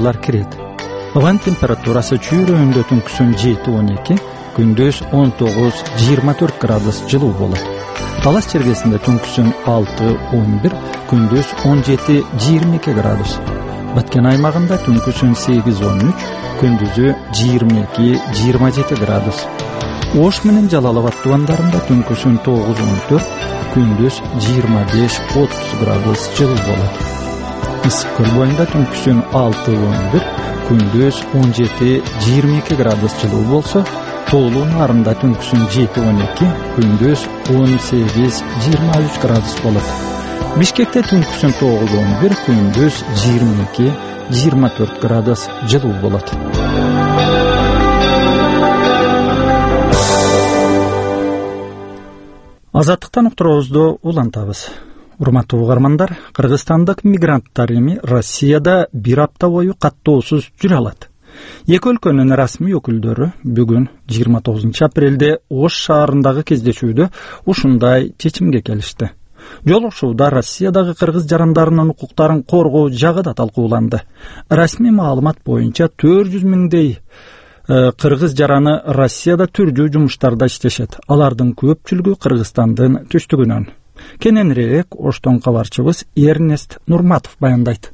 кыргызчалар кирет. Ага температурасы чүйрөндө түнкүсүн 7-12, күндүз 19-24 градус жылуу болот. Талас чергесинде түнкүсүн 6-11, күндүз 17-22 градус. Баткен аймагында түнкүсүн 8-13, күндүзү 22-27 градус. Ош менен Жалал-Абад тубандарында түнкүсүн 9-14, күндүз 25-30 градус жылуу болот. Ысык көл боюнда түнкүсүн 6-11, күндүз 17-22 градус жылуу болсо, Тоолуу нарында түнкүсүн 7-12, күндүз 18-23 градус болот. Бишкекте түнкүсүн 9-11, күндүз 22-24 градус жылуу болот. Азаттыктан уктуруубузду улантабыз. Урматтуу угармандар, кыргызстандык мигранттар эми Россияда бир апта бою каттоосуз жүрө алат. Эки өлкөнүн расмий өкүлдөрү бүгүн 29 апрелде Ош шаарындагы кездешүүдө ушундай чечимге келишти. Жолугушууда Россиядагы кыргыз жарандарынын укуктарын коргоо жагы да талкууланды. Расмий маалымат боюнча 400 миңдей кыргыз жараны Россияда түрдүү жумуштарда иштешет. Алардын көпчүлүгү Кыргызстандын түштүгүнөн. Кененирээк Оштон кабарчыбыз Эрнест Нурматов баяндайт.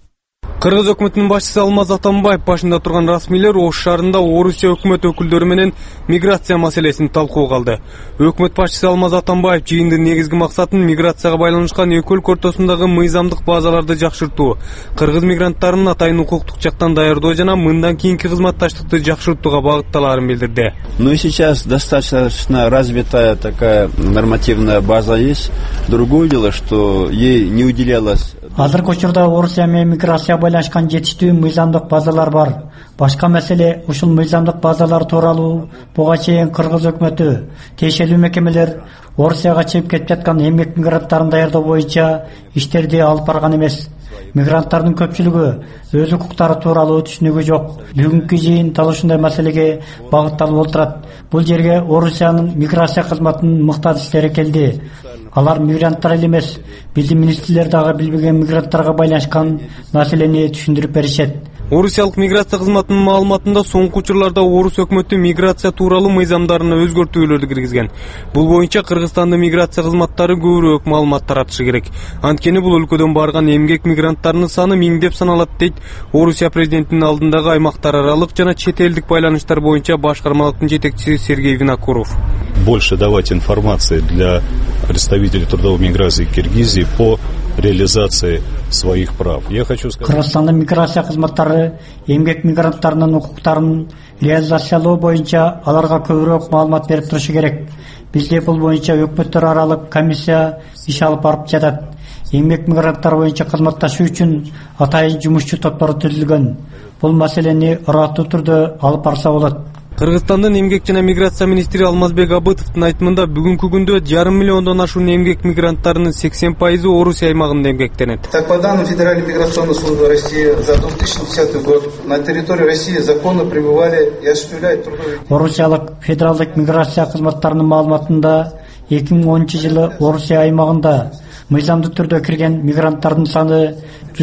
Кыргыз өкмөтүнүн башчысы Алмаз Атамбаев башында турган расмийлер Ош шаарында Орусия өкмөт өкүлдөрү менен миграция маселесин талкууга алды. Өкмөт башчысы Алмаз Атамбаев жыйындын негизги максатын миграцияга байланышкан эки өлкө ортосундагы мыйзамдык базаларды жакшыртуу, кыргыз мигранттарынын атайын укуктук жактан даярдоо жана мындан кийинки кызматташтыкты жакшыртууга багытталаарын билдирди. Ну и сейчас достаточно развитая такая нормативная база есть. Другое дело, что ей не уделялось. Азыркы учурда Орусия менен миграция байланышкан жетиштүү мыйзамдык базалар бар. Башка маселе ушул мыйзамдык базалар тууралуу буга чейин кыргыз өкмөтү, тиешелүү мекемелер Орусияга чыгып кетип жаткан эмгек мигранттарын даярдоо боюнча иштерди алып барган эмес. Мигранттардын көпчүлүгү өз укуктары тууралуу түшүнүгү жок. Бүгүнкү жыйын дал ушундай маселеге багытталып отурат. Бул жерге Орусиянын миграция кызматынын муктаждары келди. Алар мигранттар эле эмес, биздин министрлер дагы билбеген мигранттарга байланышкан маселени түшүндүрүп беришет. Орусиялык миграция кызматынын маалыматында соңку учурларда Орус өкмөтү миграция тууралуу мыйзамдарына өзгөртүүлөрдү киргизген. Бул боюнча Кыргызстандын миграция кызматтары көбүрөөк маалымат таратышы керек. Анткени бул өлкөдөн барган эмгек мигранттарынын саны миңдеп саналат дейт Орусия президентинин алдындагы аймактар аралык жана чет элдик байланыштар боюнча башкармалыктын жетекчиси Сергей Винокуров. Больше давать информации для представителей трудовой миграции Киргизии по реализации своих прав. Я хочу сказать, Кыргызстандын миграция кызматтары эмгек мигранттарынын укуктарын реализациялоо боюнча аларга көбүрөөк маалымат берип турушу керек. Бизде бул боюнча өкмөттөр аралык комиссия иш алып барып жатат. Эмгек мигранттар боюнча кызматташуу үчүн атайын жумушчу топтору түзүлгөн. Бул маселени ыраттуу түрдө алып барса болот. Кыргызстандын эмгек жана миграция министри Алмазбек Абытовдун айтымында бүгүнкү күндө 5,5 миллиондон ашуун эмгек мигранттарынын 80% Орусия аймагында эмгектенет. Так, по данным Федеральной миграционной службы России, за 2010 год на территории России законно пребывали и осуществляют трудовые... Орусиялык федералдык миграция кызматтарынын маалыматында 2010 жылы Орусия аймагында мыйзамдуу түрдө кирген мигранттардын саны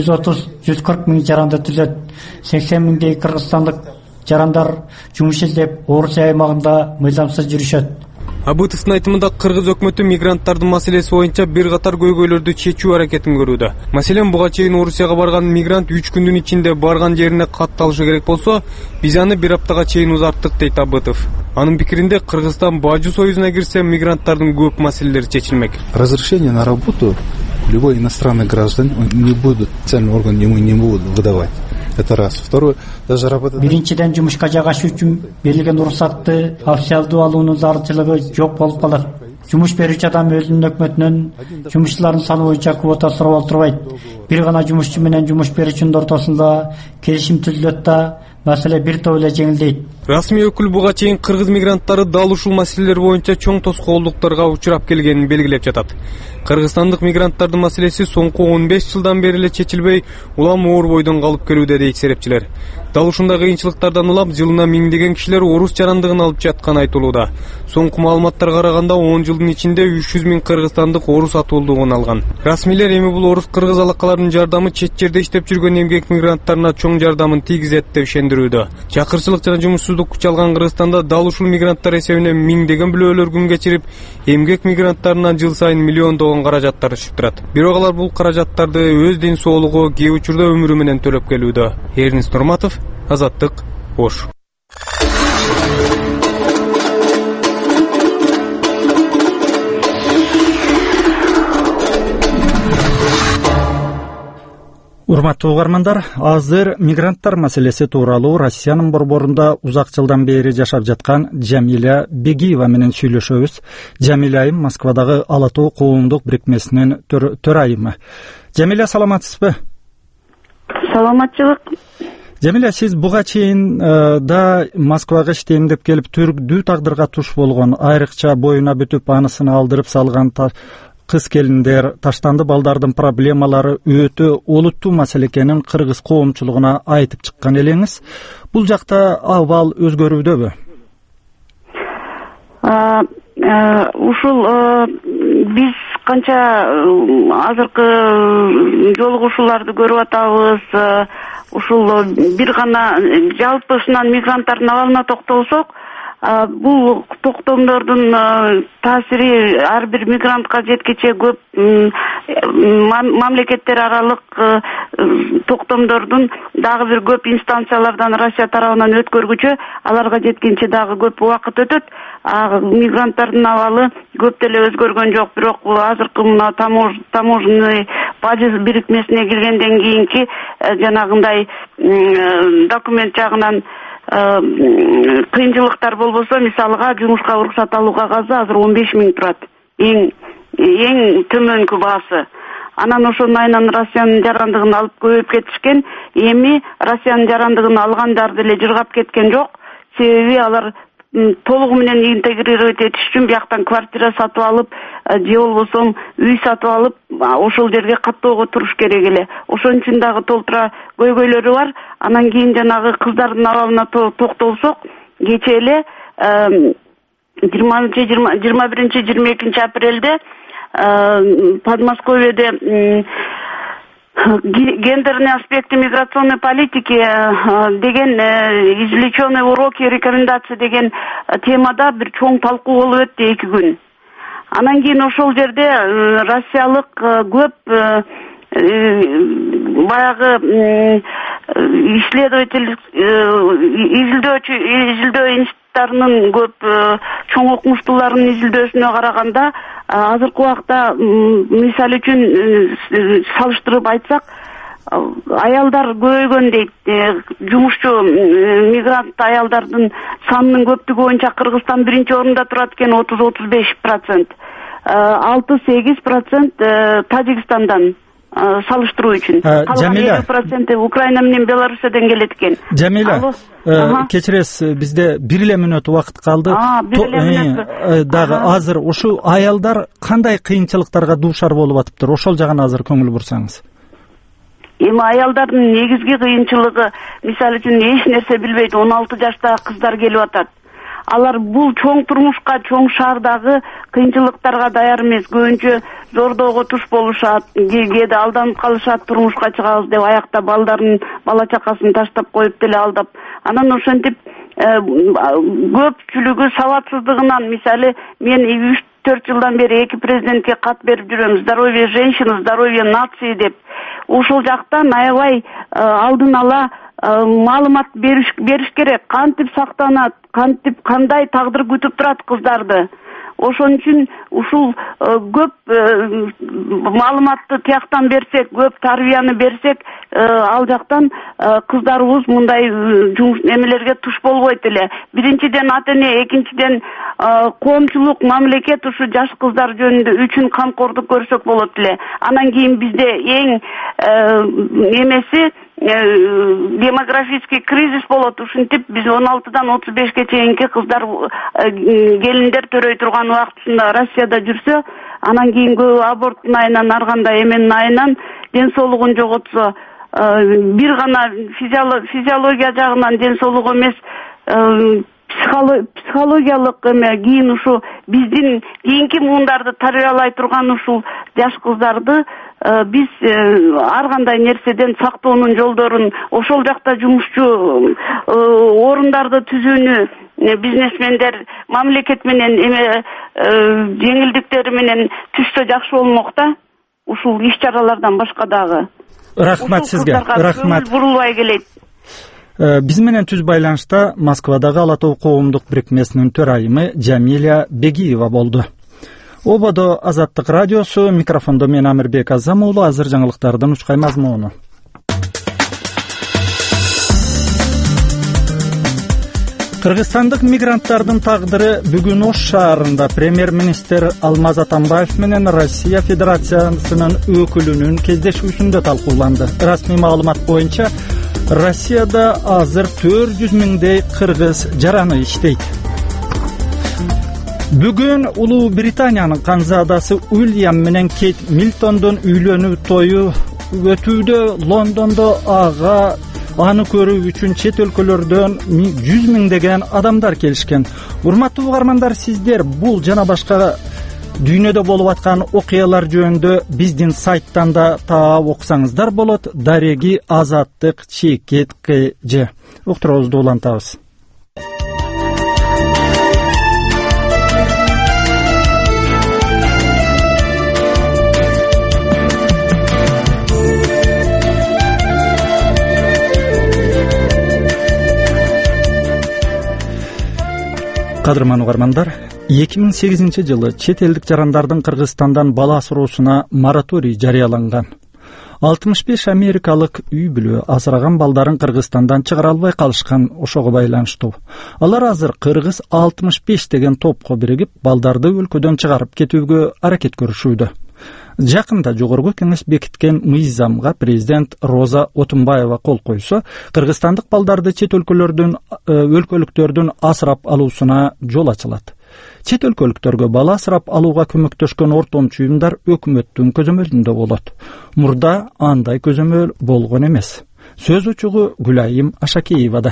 130-140 миң жаранды түзөт. 80 миңдей кыргызстандык жарандар жумуш издеп Орусия аймагында мыйзамсыз жүрүшөт. Абытовдун айтымында кыргыз өкмөтү мигранттардын маселеси боюнча бир катар көйгөйлөрдү чечүү аракетин көрүүдө. Маселен, буга чейин Орусияга барган мигрант 3 күндүн ичинде барган жерине катталышы керек болсо, биз аны бир аптага чейин узарттык дейт Абытов. Анын пикиринде Кыргызстан Бажу союзуна кирсе мигранттардын көп маселелери чечилмек. Разрешение на работу любой иностранный гражданин не будут, специальный орган ему не будут выдавать. Это раз. Второе, даже работа... Биринчиден жумушка жайгашуу үчүн берилген уруксатты официалдуу алуунун зарылчылыгы жок болуп калат. Жумуш берүүчү адам өзүнүн өкмөтүнөн жумушчулардын саны боюнча квота сурап отурбайт. Бир гана жумушчу менен жумуш берүүчүнүн ортосунда келишим түзүлөт да, маселе бир топ эле жеңилдейт. Расмий өкүл буга чейин кыргыз мигранттары дал ушул маселелер боюнча чоң тоскоолдуктарга учурап келгенин белгилеп жатат. Кыргызстандык мигранттардын маселеси соңку 15 жылдан бери эле чечилбей, улам оор бойдон калып келүүдө дейт серепчилер. Дал ушундай кыйынчылыктардан улам жылына миңдеген кишилер орус жарандыгын алып жатканы айтылууда. Соңку маалыматтарга караганда 10 жылдын ичинде 300 миң кыргызстандык орус атуулдугун алган. Расмийлер эми бул орус-кыргыз алакаларынын жардамы чет жерде иштеп жүргөн эмгек мигранттарына чоң жардамын тийгизет деп ишендирүүдө. Чакырчылык жана жумушсуздук күч алган Кыргызстанда дал ушул мигранттар эсебинен миңдеген бүлөлөр күн кечирип, эмгек мигранттарынан жыл сайын миллиондогон каражаттар түшүп турат. Бирок алар бул каражаттарды өз ден соолугу, кээ учурда өмүрү менен төлөп келүүдө. Эрнис Нурматов, Азаттык, Ош. Урматтуу угармандар, азыр мигранттар маселеси тууралуу Россиянын борборунда узак жылдан бери жашап жаткан Жамиля Бегиева менен сүйлөшөбүз. Жамиля айым Москвадагы Ала Тоо коомдук бирикмесинин төрайымы. Жамиля, саламатсызбы? Саламатчылык. Жамиля, сиз буга чейин да Москвага иштейм деп келип түрдүү тагдырга туш болгон, айрыкча боюна бүтүп анысын алдырып салган кыз келиндер, таштанды балдардын проблемалары өтө олуттуу маселе экенин кыргыз коомчулугуна айтып чыккан элеңиз. Бул жакта абал өзгөрүүдөбү? Ушул биз канча азыркы жолугушууларды көрүп атабыз. Ушул бир гана жалпысынан мигранттардын абалына токтолсок, бул токтомдордун таасири ар бир мигрантка жеткиче көп. Мамлекеттер аралык токтомдордун дагы бир көп инстанциялардан Россия тарабынан өткөргүчө аларга жеткенче дагы көп убакыт өтөт. Мигранттардын абалы көп деле өзгөргөн жок, бирок азыркы мына таможенный бажы бирикмесине киргенден кийинки жанагындай документ жагынан кыйынчылыктар болбосо, мисалга жумушка уруксат алуу кагазы азыр 15 миң турат. Эң төмөнкү баасы. Анан ошонун айынан Россиянын жарандыгын алып көбөйүп кетишкен. Эми Россиянын жарандыгын алгандар деле жыргап кеткен жок. Себеби алар толугу менен интегрировать этиш үчүн бияктан квартира сатып алып, же болбосо үй сатып алып, ошол жерге каттоого туруш керек эле. Ошон үчүн дагы толтура көйгөйлөрү бар. Анан кийин жанагы кыздардын абалына токтолсок, кече эле 21-22 апрелде Подмосковьеде гендерные аспекты миграционной политики деген извлеченные уроки и рекомендации деген темада бир чоң талкуу болуп өттү 2 күн. Анан кийин ошол жерде россиялык көп баягы изилдөө институттарынын көп чоң окумуштууларынын изилдөөсүнө караганда азыркы убакта мисалы үчүн салыштырып айтсак, аялдар көбөйгөн дейт. Жумушчу мигрант аялдардын санынын көптүгү боюнча Кыргызстан 1-орунда турат экен, 30-35%. 6-8% Тажикстандан салыштыруу үчүн. Жамиля, 7% Украина менен Белоруссиядан келет экен. Жамиля, кечиресиз, бизде 1 мүнөт убакыт калды. Дагы азыр ушул аялдар кандай кыйынчылыктарга дуушар болуп атыптыр? Ошол жагына азыр көңүл бурсаңыз. Эми аялдардын негизги кыйынчылыгы, мисалы үчүн эч нерсе билбейт 16 жаштагы кыздар келип атат. Алар бул чоң турмушка, чоң шаардагы кыйынчылыктарга даяр эмес. Көбүнчө зордоого туш болушат, кээде алданып калышат, турмушка чыгабыз деп аякта балдарын, бала чакасын таштап коюп деле алдап. Анан ошентип көпчүлүгү сабатсыздыгынан, мисалы мен 3-4 жылдан бери 2 президентке кат берип жүрөм. Здоровье женщины, здоровье нации деп. Ошол жактан аябай алдын ала маалымат бериш керек. Кантип сактанат, кантип кандай тагдыр күтүп турат кыздарды. Ошон үчүн ушул көп маалыматты тияктан берсек, көп тарбияны берсек, ал жактан кыздарыбыз мындай эмелерге туш болбойт эле. Биринчиден ата-эне, экинчиден коомчулук, мамлекет ушу жаш кыздар жөнүндө үчүн камкордук көрсөк болот эле. Анан кийин бизде эң эмеси демографический кризис болот. Ушинтип биз 16-дан 35-ке чейинки кыздар, келиндер төрөй турган убактысында Россияда жүрсө, анан кийинки аборттун айынан, ар кандай эменин айынан ден соолугун жоготсо, бир гана физиология жагынан ден соолугу эмес, психологиялык эме, кийин ушу биздин кийинки муундарды тарбиялай турган ушул жаш кыздарды биз ар кандай нерседен сактоонун жолдорун, ошол жакта жумушчу орундарды түзүүнү бизнесмендер мамлекет менен эме жеңилдиктери менен түшсө жакшы болмок да. Ушул иш-чаралардан башка дагы. Рахмат сизге. Рахмат. Бурулбай келет. Биз менен түз байланышта Москвадагы Ала Тоо коомдук бирикмесинин төрайымы Жамиля Бегиева болду. Ободо Азаттык радиосу, микрофондо мен Амирбек Азам уулу. Азыр жаңылыктардын учкай мазмуну. Кыргызстандык мигранттардын тагдыры бүгүн Ош шаарында премьер-министр Алмаз Атамбаев менен Россия Федерациясынын өкүлүнүн кездешүүсүндө талкууланды. Расмий маалымат боюнча Россияда азыр 400 миңдей кыргыз жараны иштейт. Бүгүн Улуу Британиянын канзадасы Уильям менен Кейт Милтондун үйлөнүү тою өтүүдө. Лондондо аны көрүү үчүн чет өлкөлөрдөн 100 миңдеген адамдар келишкен. Урматтуу угармандар, сиздер бул жана башка дүйнөдө болуп аткан окуялар жөнүндө биздин сайттан да таап окусаңыздар болот. Дареги Азаттык чекет КЖ. Уктуруубузду улантабыз. Кадырман угармандар, 2008 жылы чет элдик жарандардын Кыргызстандан бала асыроосуна мораторий жарыяланган. 65 америкалык үй бүлө асыраган балдарын Кыргызстандан чыгара албай калышкан. Ошого байланыштуу алар азыр Кыргыз 65 деген топко биригип, балдарды өлкөдөн чыгарып кетүүгө аракет көрүшүүдө. Жакында жогорку кеңеш бекиткен мыйзамга президент Роза Отунбаева кол койсо, кыргызстандык балдарды чет өлкөлүктөрдүн асырап алуусуна жол ачылат. Чет өлкөлүктөргө бала асырап алууга көмөктөшкөн ортомчу уюмдар өкмөттүн көзөмөлүндө болот. Мурда андай көзөмөл болгон эмес. Сөз учугу Гүлайым Ашакеевада.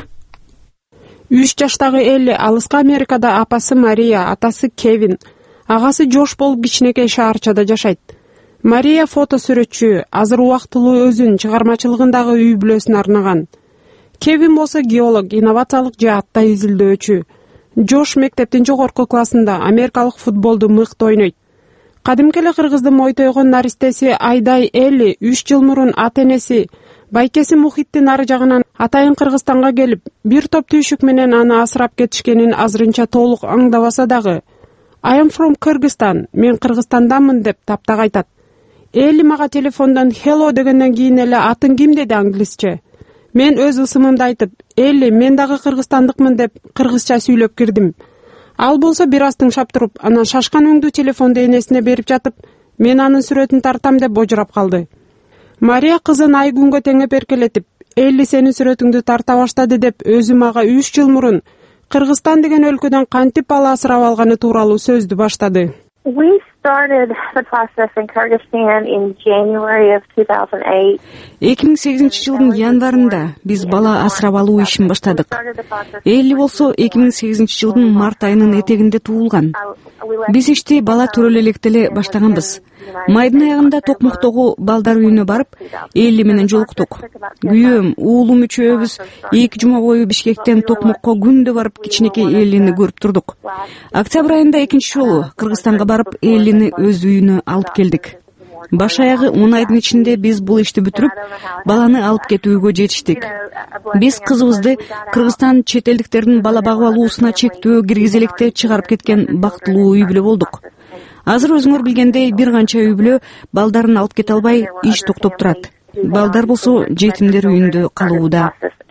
3 жаштагы Элли алыска Америкада апасы Мария, атасы Кевин, агасы Жош болуп кичинекей шаарчада жашайт. Мария фото сүрөтчү, азыр убактылуу өзүн чыгармачылыгындагы үй бүлөсүнө арнаган. Кевин болсо геолог, инновациялык жаатта изилдөөчү. Жош мектептин жогорку классында америкалык футболду мыкты ойнойт. Кадимки эле кыргыздын мойтойгон наристеси Айдай Элли 3 жыл мурун ата-энеси байкеси мухиттин ары жагынан атайын Кыргызстанга келип, бир топ түйшүк менен аны асырап кетишкенин азырынча толук аңдабаса дагы, I am from Kyrgyzstan, мен Кыргызстандамын деп таптак айтат. Элли мага телефондон hello дегенден кийин эле атын ким деди англисче. Мен өз ысымымды айтып, Элли, мен дагы кыргызстандыкмын деп кыргызча сүйлөп кирдим. Ал болсо бир аз тыңшап туруп, анан шашкан өңдүү телефонду энесине берип жатып, мен анын сүрөтүн тартам деп божурап калды. Мария кызын ай күнгө теңеп эркелетип, Элли сенин сүрөтүңдү тарта баштады деп өзү мага 3 жыл мурун Кыргызстан деген өлкөдөн кантип бала асырап алганы тууралуу сөздү баштады. We started the process in Kyrgyzstan in January of 2008. 2008 жылдын январында биз бала асырап алуу ишин баштадык. Элли болсо 2008 жылдын март айынын этегинде туулган. Биз ишти бала төрөлө электе эле баштаганбыз. Майдын аягында Токмоктогу балдар үйүнө барып, Элли менен жолуктук. Күйөөм, уулум үчөөбүз 2 жума бою Бишкектен Токмокко күндө барып кичинекей Эллини көрүп турдук. Октябрь айында экинчи жолу Кыргызстанга барып Эллини өз үйүнө алып келдик. Баш аягы 10 айдын ичинде биз бул ишти бүтүрүп, баланы алып кетүүгө жетиштик. Биз кызыбызды Кыргызстан чет элдиктердин бала багып алуусуна чектөө киргизе электе чыгарып кеткен бактылуу үй бүлө болдук. Азыр өзүңөр билгендей бир канча үй бүлө балдарын алып кете албай иш токтоп турат. Балдар болсо жетимдер үйүндө калууда.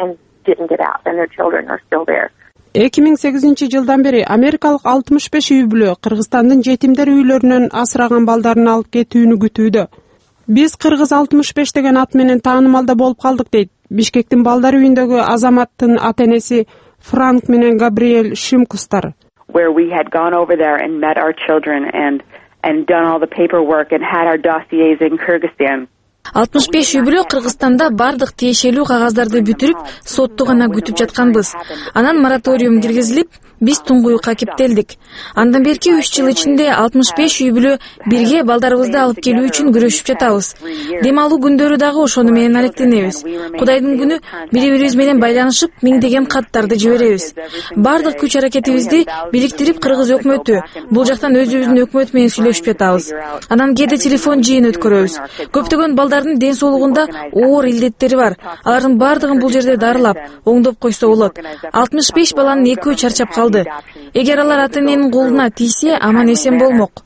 2008 жылдан бери америкалык 65 үй бүлө Кыргызстандын жетимдер үйлөрүнөн асыраган балдарын алып кетүүнү күтүүдө. Биз Кыргыз 65 деген ат менен таанымалда болуп калдык дейт Бишкектин балдар үйүндөгү Азаматтын ата-энеси Франк менен Габриэль Шимкустар. Where we had gone over there and met our children and done all the paperwork and had our dossiers in Kyrgyzstan. 65 үй бүлө Кыргызстанда бардык тиешелүү кагаздарды бүтүрүп, сотту гана күтүп жатканбыз. Анан мораториум киргизилип, биз туңгуюкка кептелдик. Андан берки 3 жыл ичинде 65 үй бүлө бирге балдарыбызды алып келүү үчүн күрөшүп жатабыз. Дем алуу күндөрү дагы ошону менен алектенебиз. Кудайдын күнү бири-бирибиз менен байланышып, миңдеген каттарды жиберебиз. Бардык күч аракетибизди бириктирип Кыргыз өкмөтү, бул жактан өзүбүздүн өкмөт менен сүйлөшүп жатабыз. Анан кээде телефон жыйын өткөрөбүз. Көптөгөн балдардын ден соолугунда оор илдеттери бар. Алардын бардыгын бул жерде дарылап, оңдоп койсо болот. 65 баланын экөө чарчап калды. Эгер алар ата-эненин колуна тийсе, аман эсен болмок.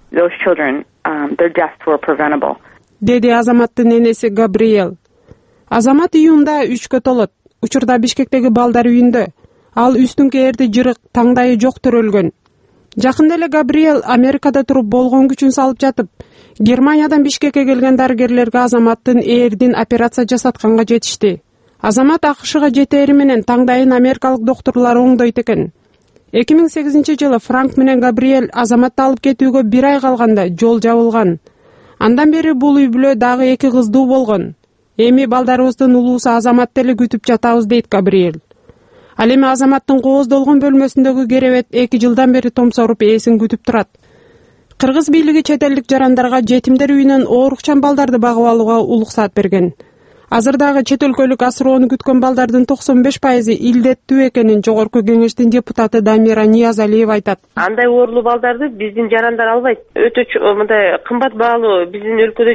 Деди Азаматтын энеси Габриэл. Азамат июнда 3кө толот. Учурда Бишкектеги балдар үйүндө. Ал үстүн кээрди жырык, таңдайы жок төрөлгөн. Жакында эле Габриэл Америкада туруп болгон күчүн салып жатып, Германиядан Бишкекке келген дарыгерлерге Азаматтын ээрдин операция жасатканга жетишти. Азамат АКШга жетери менен таңдайын америкалык доктурлар оңдойт экен. 2008 жылы Франк менен Габриэль Азаматты алып кетүүгө 1 ай калганда жол жабылган. Андан бери бул үй бүлө дагы 2 кыздуу болгон. Эми балдарыбыздын улуусу Азаматты эле күтүп жатабыз дейт Габриэль. Ал эми Азаматтын кооздолгон бөлмөсүндөгү керебет 2 жылдан бери томсоруп ээсин күтүп турат. Кыргыз бийлиги чет элдик жарандарга жетимдер үйүнөн оорукчан балдарды багып алууга уруксат берген. Азыр дагы чет өлкөлүк асыроону күткөн балдардын 95% илдеттүү экенин Жогорку Кеңештин депутаты Дамира Ниязалиева айтат. Андай оорлуу балдарды биздин жарандар албайт. Өтө мындай кымбат баалуу биздин өлкөдө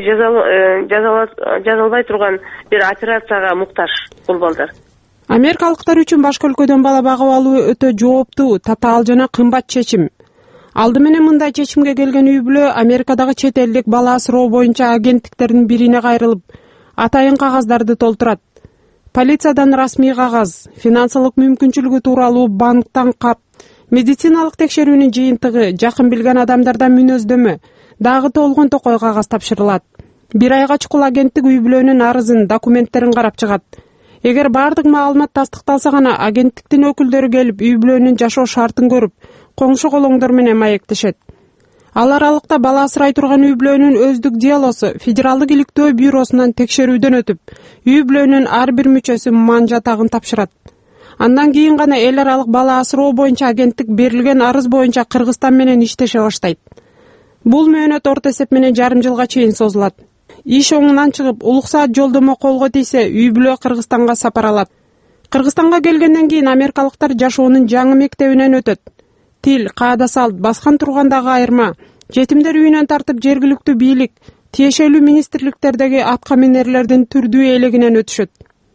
жазалбай турган бир операцияга муктаж бул балдар. Америкалыктар үчүн башка өлкөдөн бала багып алуу өтө жооптуу, татаал жана кымбат чечим. Алды менен мындай чечимге келген үй бүлө Америкадагы чет элдик бала асыроо боюнча агенттиктердин бирине кайрылып, атайын кагаздарды толтурат. Полициядан расмий кагаз, финансылык мүмкүнчүлүгү тууралуу банктан кап, медициналык текшерүүнүн жыйынтыгы, жакын билген адамдардан мүнөздөмө, дагы толгон токой кагаз тапшырылат. 1 айга чукул агенттик үй бүлөнүн арызын, документтерин карап чыгат. Эгер бардык маалымат тастыкталса гана агенттиктин өкүлдөрү келип үй бүлөнүн жашоо шартын көрүп, коңшу колоңдор менен маектешет. Ал аралыкта бала асырай турган үй бүлөнүн өздүк делосу Федералдык иликтөө бюросунан текшерүүдөн өтүп, үй бүлөнүн ар бир мүчөсү ман жатагын тапшырат. Андан кийин гана эл аралык бала асыроо боюнча агенттик берилген арыз боюнча Кыргызстан менен иштеше баштайт. Бул мөөнөт орто эсеп менен жарым жылга чейин созулат. Иш оңунан чыгып, улуксаат жолдомо колго тийсе, үй бүлө Кыргызстанга сапар алат. Кыргызстанга келгенден кийин америкалыктар жашоонун жаңы мектебинен өтөт. Тил, каада салт, баскан тургандагы айырма, жетимдер үйүнөн тартып жергиликтүү бийлик, тиешелүү министрликтердеги атка минерлердин түрдүү элегинен өтүшөт.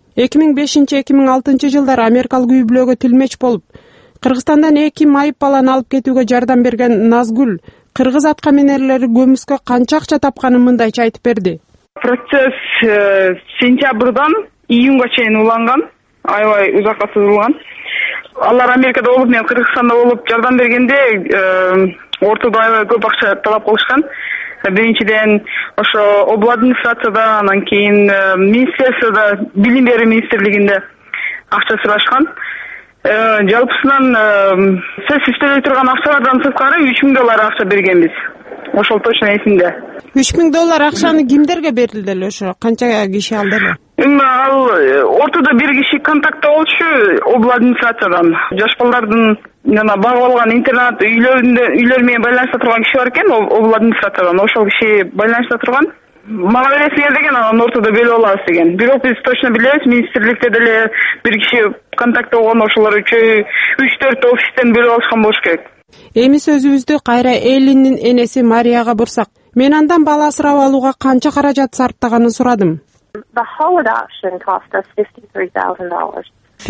2005-2006 жылдары америкалык үй бүлөгө тилмеч болуп, Кыргызстандан 2 майып баланы алып кетүүгө жардам берген Назгүл, кыргыз атка минерлери көмүскө канча акча тапканын мындайча айтып берди. Процесс сентябрдан июнга чейин уланган, аябай узакка созулган. Алар Америкада болуп, мен Кыргызстанда болуп жардам бергенде ортодо аябай көп акча талап кылышкан. Биринчиден ошо обл администрацияда, анан кийин министерствода, билим берүү министрлигинде акча сурашкан. Жалпысынан сиз иштебей турган акчалардан сырткары $3000 акча бергенбиз. Ошол точно эсимде. $3000 акчаны кимдерге берилди эле ошо? Канча киши алды эле? Ал ортодо бир киши контактта болчу обл администрациядан. Жаш балдардын жана багып алган интернат үйлөр менен байланышта турган киши бар экен, обл администрациядан. Ошол киши байланышта турган. Мага бересиңер деген, анан ортодо бөлүп алабыз деген. Бирок биз точно билебиз, министрликте деле бир киши контактта болгон, ошолор 3-4 офистен бөлүп алышкан болуш керек. Эми сөзүбүздү кайра Эллиндин энеси Марияга бурсак, мен андан бала асырап алууга канча каражат сарптаганын сурадым. The whole adoption cost us $53,000.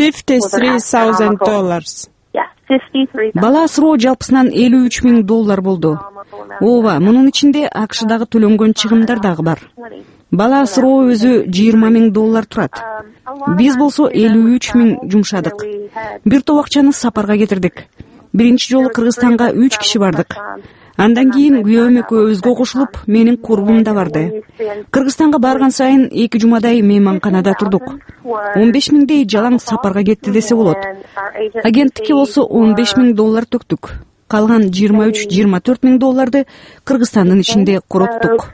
$53,000. Бала асыроо жалпысынан $53,000 болду. Ооба, мунун ичинде АКШдагы төлөнгөн чыгымдар дагы бар. Бала асыроо өзү $20,000 турат. Биз болсо $53,000 жумшадык. Бир топ акчаны сапарга кетирдик. Биринчи жолу Кыргызстанга 3 киши бардык. Андан кийин күйөөм экөөбүзгө кошулуп, менин курбум да барды. Кыргызстанга барган сайын 2 жумадай мейманканада турдук. 15 миңдей жалаң сапарга кетти десе болот. Агенттикке болсо $15,000 төктүк. Калган $23-24,000 Кыргызстандын ичинде короттук.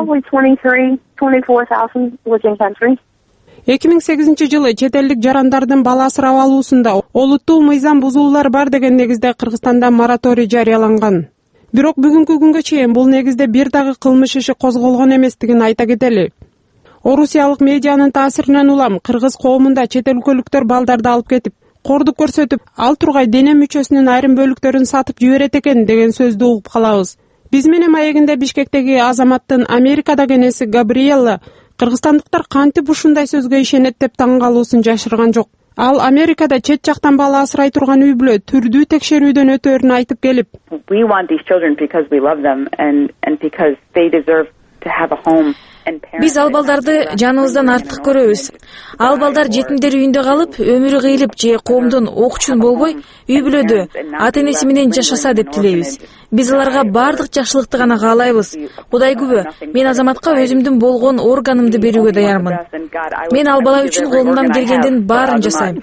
2008-жылы чет элдик жарандардын бала асырап алуусунда олуттуу мыйзам бузуулар бар деген негизде Кыргызстанда мораторий жарыяланган. Бирок бүгүнкү күнгө чейин бул негизде бир дагы кылмыш иши козголгон эместигин айта кетели. Орусиялык медианын таасиринен улам кыргыз коомунда чет өлкөлүктөр балдарды алып кетип, кордук көрсөтүп, ал тургай дене мүчөсүнүн айрым бөлүктөрүн сатып жиберет экен деген сөздү угуп калабыз. Биз менен маегинде Бишкектеги азаматтын Америкадагы энеси Габриэлла кыргызстандыктар кантип ушундай сөзгө ишенет деп таң калуусун жашырган жок. Ал Америкада чет жактан бала асырай турган үй бүлө түрдүү текшерүүдөн өтөөрүн айтып келип, we want these children because we love them and because they deserve to have a home. Биз ал балдарды жаныбыздан артык көрөбүз. Ал балдар жетимдер үйүндө калып, өмүрү кыйылып же коомдон окчун болбой, үй бүлөдө ата-энеси менен жашаса деп тилейбиз. Биз аларга бардык жакшылыкты гана каалайбыз. Кудай күбө, мен азаматка өзүмдүн болгон органымды берүүгө даярмын. Мен ал бала үчүн колумдан келгендин баарын жасайм.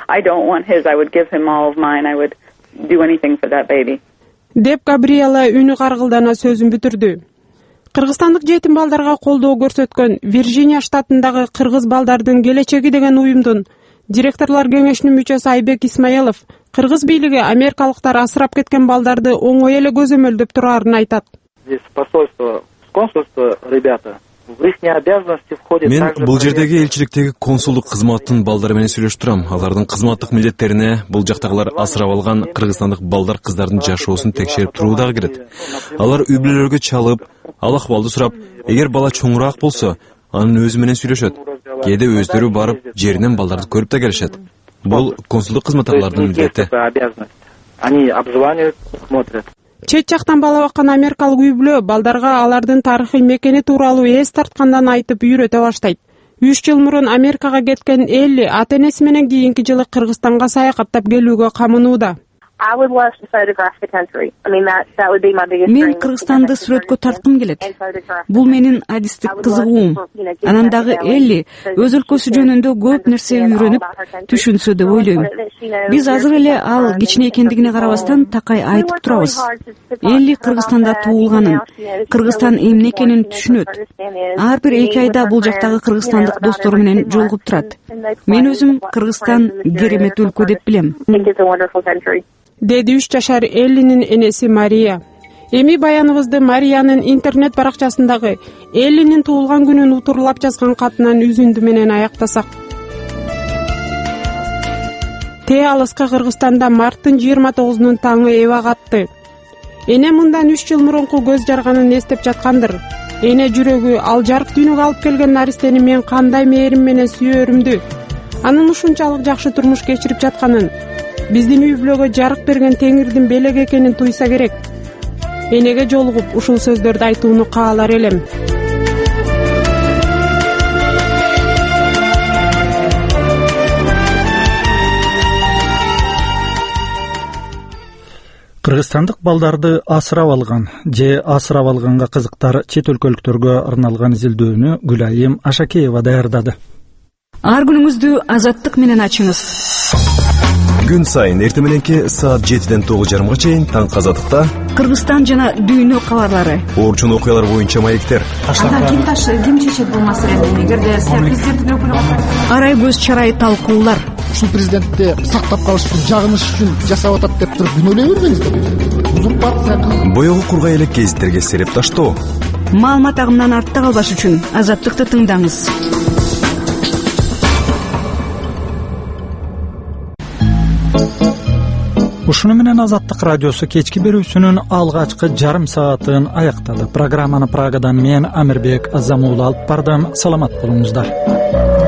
Деп Габриэла үнү каргылдана сөзүн бүтүрдү. Кыргызстандык жетим балдарга колдоо көрсөткөн Вирджиния штатындагы кыргыз балдардын келечеги деген уюмдун директорлор кеңешинин мүчөсү Айбек Исмаилов кыргыз бийлиги америкалыктар асырап кеткен балдарды оңой эле көзөмөлдөп тураарын айтат. Здесь посольство, консульство, ребята. Мен бул жердеги элчиликтеги консулдук кызматтын балдары менен сүйлөшүп турам. Алардын кызматтык милдеттерине бул жактагылар асырап алган кыргызстандык балдар кыздардын жашоосун текшерип туруу дагы кирет. Алар үй бүлөлөргө чалып, ал акыбалды сурап, эгер бала чоңураак болсо, анын өзү менен сүйлөшөт. Кээде өздөрү барып, жеринен балдарды көрүп да келишет. Бул консулдук кызматтагылардын милдети. Они обзванивают, смотрят. Чет жактан бала баккан америкалык үй бүлө балдарга алардын тарыхый мекени тууралуу эс тарткандан айтып үйрөтө баштайт. 3 жыл мурун Америкага кеткен Элли ата-энеси менен кийинки жылы Кыргызстанга саякаттап келүүгө камынууда. Мен Кыргызстанды сүрөткө тарткым келет. Бул менин адистик кызыгуум. Анан дагы Элли өз өлкөсү жөнүндө көп нерсе үйрөнүп, түшүнсө деп ойлойм. Биз азыр эле ал кичине экендигине карабастан такай айтып турабыз. Элли Кыргызстанда туулганын, Кыргызстан эмне экенин түшүнөт. Ар бир 2 айда бул жактагы кыргызстандык достору менен жолугуп турат. Мен өзүм Кыргызстан керемет өлкө деп билем. Деди 3 жашар Эллинин энеси Мария. Эми баяныбызды Мариянын интернет баракчасындагы Эллинин туулган күнүн утурлап жазган катынан үзүндү менен аяктасак. Алыска Кыргызстанда марттын 29-нун таңы эбак атты. Эне мындан 3 жыл мурунку көз жарганын эстеп жаткандыр. Эне жүрөгү ал жарык дүйнөгө алып келген наристени мен кандай мээрим менен сүйөрүмдү, анын ушунчалык жакшы турмуш кечирип жатканын, биздин үй бүлөгө жарык берген Теңирдин белеги экенин туйса керек. Энеге жолугуп ушул сөздөрдү айтууну каалар элем. Кыргызстандык балдарды асырап алган же асырап алганга кызыктар чет өлкөлүктөргө арналган изилдөөнү Гүлайым Ашакеева даярдады. Ар күнүңүздү азаттык менен ачыңыз. Күн сайын эртең мененки саат 7-ден 9:30 чейин таң азаттыкта Кыргызстан жана дүйнө кабарлары. Орчун окуялар боюнча маектер. Ким чечет бул маселени? Эгерде президенттин өкүлү арай көз чарай талкуулар. Ушул президентти сактап калыш үчүн, жагыныш үчүн жасап атат деп туруп күн ойлой бербеңиздер. Узурпация. Боёгу кургай элек гезиттерге сереп таштоо. Маалымат агымынан артта калбаш үчүн азаттыкты тыңдаңыз. Ушуну менен Азаттык радиосу кечки берүүсүнүн алгачкы жарым саатын аяктады. Программаны Прагадан мен Амирбек Азамуулу алып бардым. Саламат болуңуздар.